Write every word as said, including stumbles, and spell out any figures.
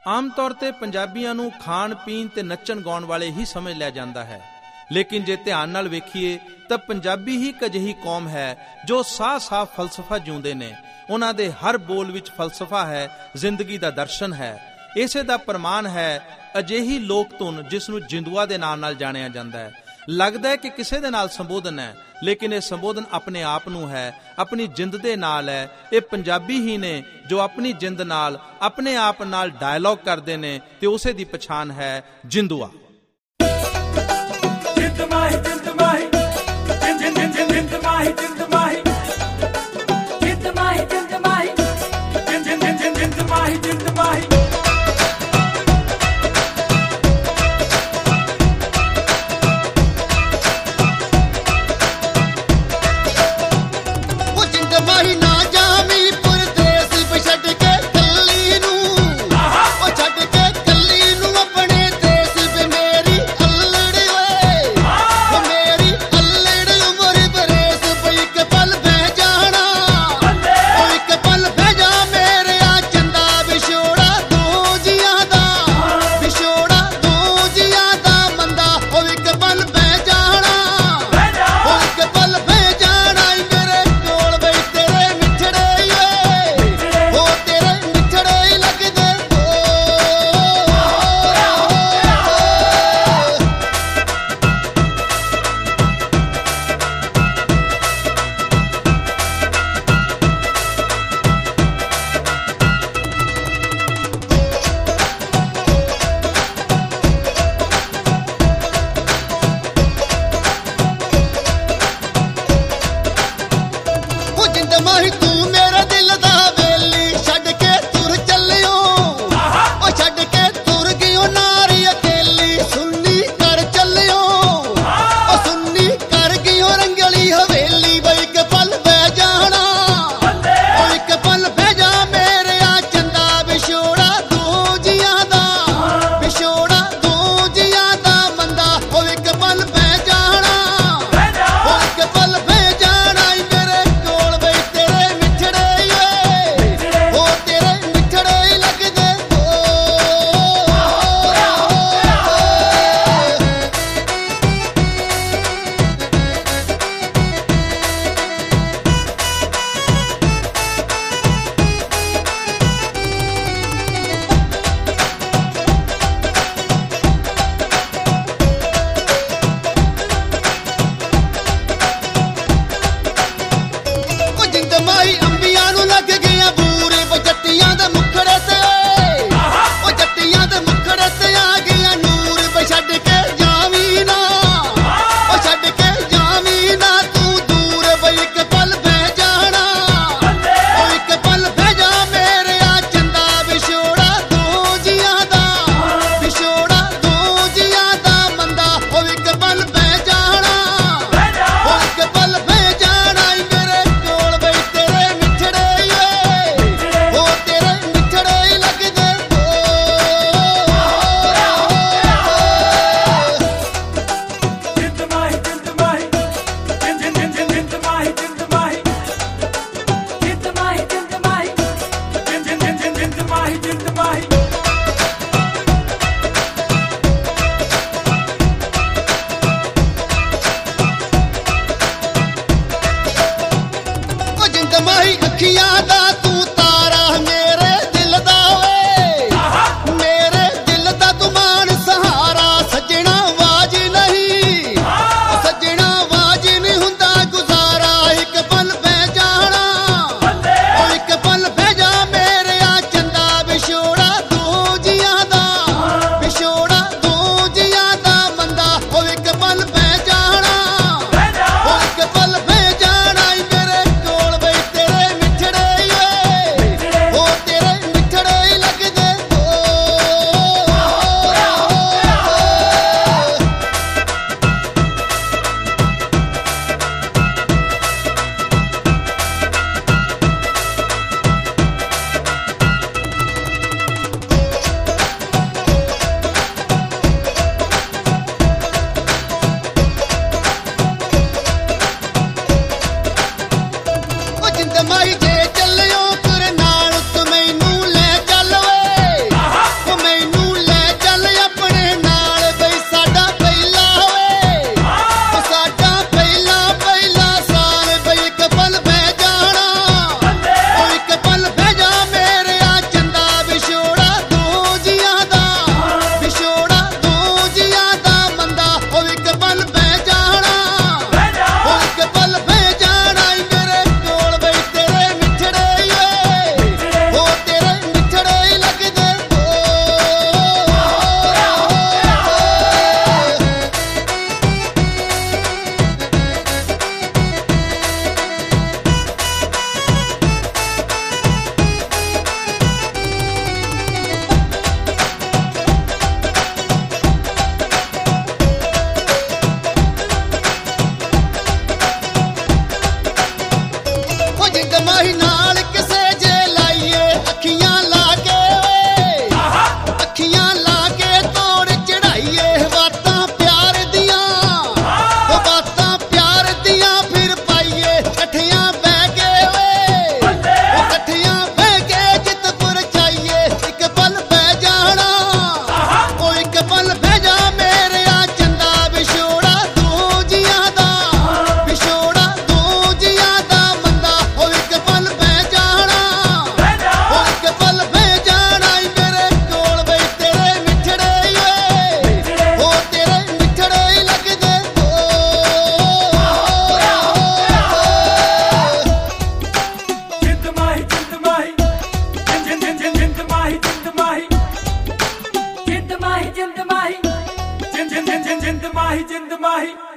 ਆਮ ਤੌਰ ਤੇ ਪੰਜਾਬੀਆਂ ਨੂੰ ਖਾਣ ਪੀਣ ਤੇ ਨੱਚਣ ਗਾਉਣ ਵਾਲੇ ਹੀ ਸਮਝ ਲਿਆ ਜਾਂਦਾ ਹੈ, ਲੇਕਿਨ ਜੇ ਧਿਆਨ ਨਾਲ ਵੇਖੀਏ ਤਾਂ ਪੰਜਾਬੀ ਹੀ ਇੱਕ ਅਜਿਹੀ ਕੌਮ ਹੈ ਜੋ ਸਾਫ਼-ਸਾਫ਼ ਫਲਸਫਾ ਜਿਉਂਦੇ ਨੇ। ਉਹਨਾਂ ਦੇ ਹਰ ਬੋਲ ਵਿੱਚ ਫਲਸਫਾ ਹੈ, ਜ਼ਿੰਦਗੀ ਦਾ ਦਰਸ਼ਨ ਹੈ। ਇਸੇ ਦਾ ਪ੍ਰਮਾਣ ਹੈ ਅਜਿਹੀ ਲੋਕ ਧੁਨ ਜਿਸ ਨੂੰ ਜਿੰਦੂਆ ਦੇ ਨਾਂ ਨਾਲ ਜਾਣਿਆ ਜਾਂਦਾ ਹੈ। ਲੱਗਦਾ ਹੈ ਕਿ ਕਿਸੇ ਦੇ ਨਾਲ ਸੰਬੋਧਨ ਹੈ, ਲੇਕਿਨ ਇਹ ਸੰਬੋਧਨ ਆਪਣੇ ਆਪ ਨੂੰ ਹੈ, ਆਪਣੀ ਜਿੰਦ ਦੇ ਨਾਲ ਹੈ। ਇਹ ਪੰਜਾਬੀ ਹੀ ਨੇ ਜੋ ਆਪਣੀ ਜਿੰਦ ਨਾਲ, ਆਪਣੇ ਆਪ ਨਾਲ ਡਾਇਲੌਗ ਕਰਦੇ ਨੇ, ਤੇ ਉਸੇ ਦੀ ਪਛਾਣ ਹੈ ਜਿੰਦੂਆ। ਜਿੰਦ ਮਾਹੀ ਜਿੰਦ ਮਾਹੀ ਜਿੰਦ ਜਿੰਦ ਜਿੰਦ ਜਿੰਦ ਮਾਹੀ ਜਿੰਦ ਮਾਹੀ ਜਿੰਦ ਮਾਹੀ ਜਿੰਦ ਮਾਹੀ ਜਿੰਦ ਜਿੰਦ ਜਿੰਦ ਜਿੰਦ ਮਾਹੀ ਜਿੰਦ ਮਾਹੀ ਛੱਡ ਕੇ ਕੱਲੀ ਨੂੰ ਆਪਣੇ ਦੇਸ਼ ਬਿਨੇ ਜਿੰਦ ਮਾਹੀ